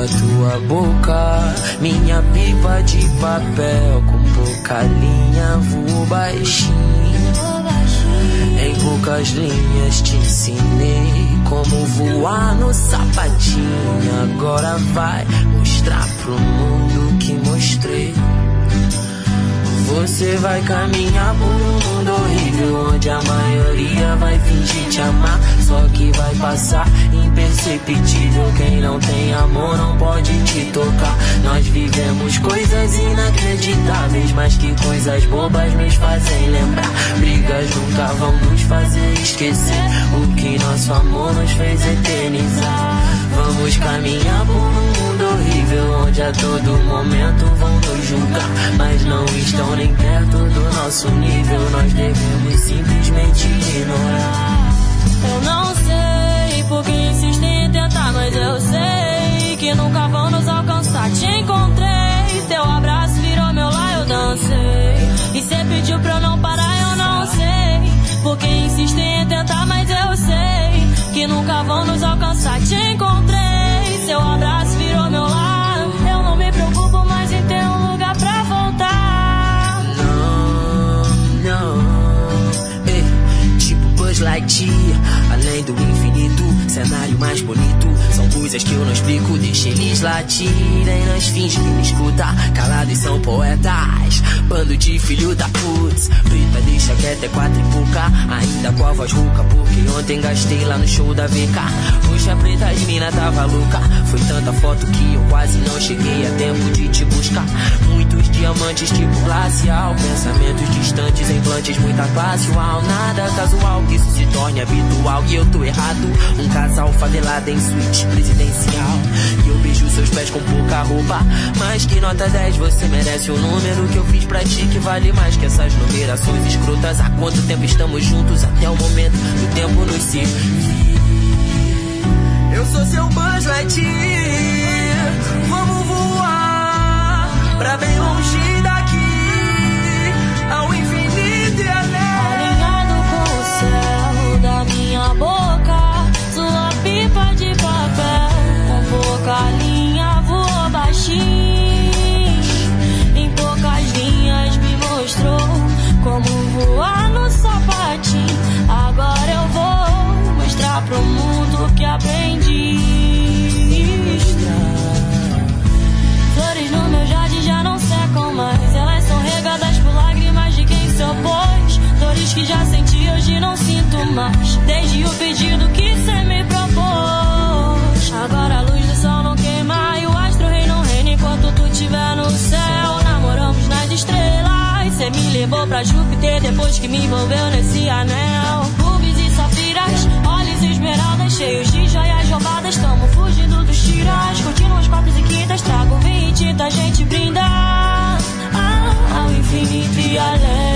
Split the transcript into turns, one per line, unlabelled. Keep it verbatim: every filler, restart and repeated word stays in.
da tua boca. Minha pipa de papel com pouca linha voou baixinho. Em poucas linhas te ensinei como voar no sapatinho. Agora vai mostrar pro mundo que mostrei. Você vai caminhar por um mundo horrível, onde a maioria vai fingir te amar, só que vai passar imperceptível. Quem não tem amor não pode te tocar. Nós vivemos coisas inacreditáveis, mas que coisas bobas nos fazem lembrar. Brigas nunca vão nos fazer esquecer o que nosso amor nos fez eternizar. Vamos caminhar por um mundo horrível, onde a todo momento vão nos julgar, mas não estão nem perto do nosso nível. Nós devemos simplesmente ignorar.
Eu não sei por que insistem em tentar, mas eu sei que nunca vão nos alcançar. Te encontrei, teu abraço virou meu lar, eu dancei. E cê pediu pra eu não parar, eu não sei por que insistem em tentar, mas eu sei que nunca vão nos alcançar. Te encontrei, seu abraço virou meu lar. Eu não me preocupo mais em ter um lugar pra voltar.
Não, não, ei, tipo Buzz Lightyear, além do infinito, cenário mais bonito. São coisas que eu não explico, deixa eles latirem. Nós finge que me escuta, calados são poetas. Bando de filho da putz, preta deixa quieto é quatro e pouca. Ainda com a voz rouca, porque ontem gastei lá no show da V K. Puxa preta, as mina tava louca. Foi tanta foto que eu quase não cheguei a tempo de te buscar. Muitos diamantes tipo glacial, pensamentos distantes, implantes, muita classe uau. Nada casual que isso se torne habitual. E eu tô errado, um casal favelado em suíte presidencial. E eu beijo seus pés com pouca roupa, mas que nota dez, você merece o número que eu fiz pra ti, que vale mais que essas numerações escrotas. Há quanto tempo estamos juntos, até o momento do tempo nos servir. Eu sou seu Buzz Lightyear, vamos voar pra bem longe daqui, ao infinito e além.
Alinhado com o céu da minha boca, sua pipa de papel com pouca linha voou baixinho. Em poucas linhas me mostrou como voar no sapatinho. Agora eu vou mostrar pro mundo que aprendi. Flores no meu jardim já não secam mais, elas são regadas por lágrimas de quem se opôs. Dores que já senti hoje não sinto mais, desde o pedido que cê me propôs. Agora a luz do sol não queima e o astro rei não reina enquanto tu estiver no céu. Namoramos nas estrelas, cê me levou pra Júpiter depois que me envolveu nesse anel. Rubis e safiras, olhos e esmeraldas, cheios de joias roubadas. Tamo fugindo dos tiras, curtindo as quartas e quintas. Trago vinho e tinta, a gente brinda ah, ao infinito e além.